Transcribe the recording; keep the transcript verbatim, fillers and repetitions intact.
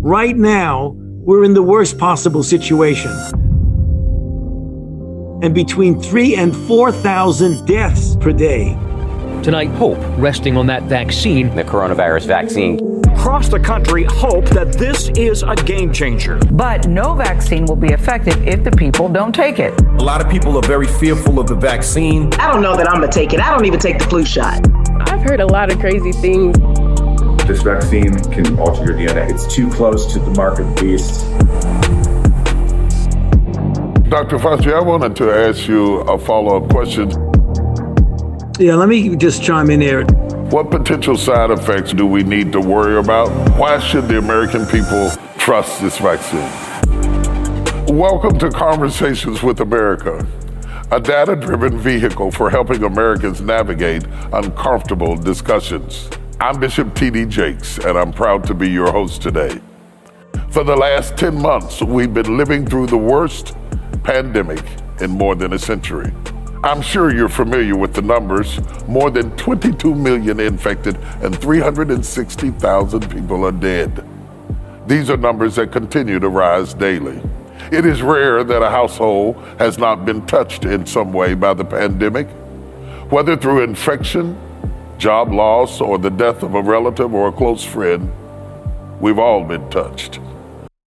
Right now, we're in the worst possible situation. And between three and four thousand deaths per day. Tonight, hope resting on that vaccine. The coronavirus vaccine. Across the country, hope that this is a game changer. But no vaccine will be effective if the people don't take it. A lot of people are very fearful of the vaccine. I don't know that I'm gonna take it. I don't even take the flu shot. I've heard a lot of crazy things. This vaccine can alter your D N A. It's too close to the mark of the beast. Doctor Fauci, I wanted to ask you a follow-up question. Yeah, let me just chime in here. What potential side effects do we need to worry about? Why should the American people trust this vaccine? Welcome to Conversations with America, a data-driven vehicle for helping Americans navigate uncomfortable discussions. I'm Bishop T D Jakes, and I'm proud to be your host today. For the last ten months, we've been living through the worst pandemic in more than a century. I'm sure you're familiar with the numbers. More than twenty-two million infected and three hundred sixty thousand people are dead. These are numbers that continue to rise daily. It is rare that a household has not been touched in some way by the pandemic, whether through infection, job loss, or the death of a relative or a close friend. We've all been touched.